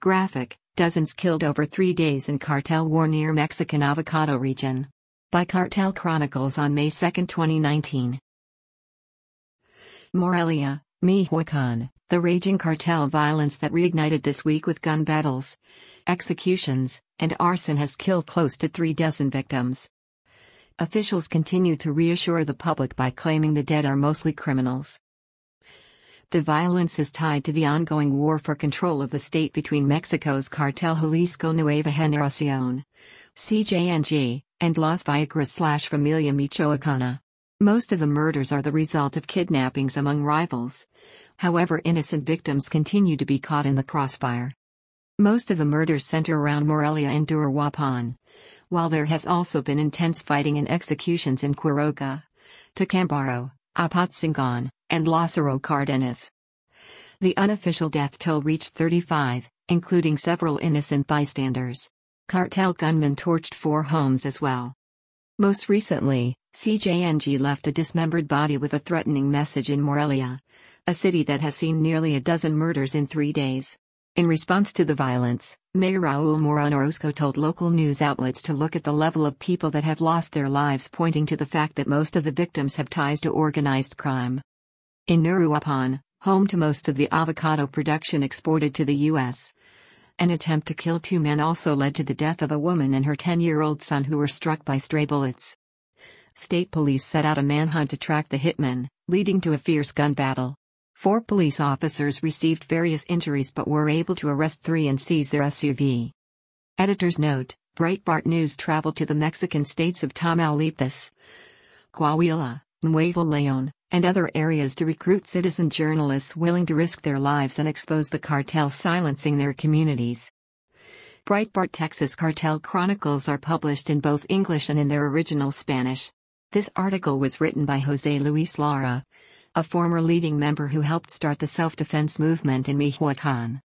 Graphic, dozens killed over 3 days in cartel war near Mexican Avocado region. By Cartel Chronicles on May 2, 2019. Morelia, Michoacán, the raging cartel violence that reignited this week with gun battles, executions, and arson has killed close to 36 victims. Officials continue to reassure the public by claiming the dead are mostly criminals. The violence is tied to the ongoing war for control of the state between Mexico's Cartel Jalisco Nueva Generación, CJNG, and Los Viagras/Familia Michoacana. Most of the murders are the result of kidnappings among rivals. However, innocent victims continue to be caught in the crossfire. Most of the murders center around Morelia and Uruapan, while there has also been intense fighting and executions in Quiroga, Tacámbaro, Apatzingán, and Lázaro Cárdenas. The unofficial death toll reached 35, including several innocent bystanders. Cartel gunmen torched 4 homes as well. Most recently, CJNG left a dismembered body with a threatening message in Morelia, a city that has seen nearly a dozen murders in 3 days. In response to the violence, Mayor Raúl Morón Orozco told local news outlets to look at the level of people that have lost their lives, pointing to the fact that most of the victims have ties to organized crime. In Uruapan, home to most of the avocado production exported to the U.S., an attempt to kill 2 men also led to the death of a woman and her 10-year-old son who were struck by stray bullets. State police set out a manhunt to track the hitmen, leading to a fierce gun battle. 4 police officers received various injuries but were able to arrest 3 and seize their SUV. Editor's note: Breitbart News traveled to the Mexican states of Tamaulipas, Coahuila, Nuevo León, and other areas to recruit citizen journalists willing to risk their lives and expose the cartels silencing their communities. Breitbart Texas Cartel Chronicles are published in both English and in their original Spanish. This article was written by José Luis Lara, a former leading member who helped start the self-defense movement in Michoacán.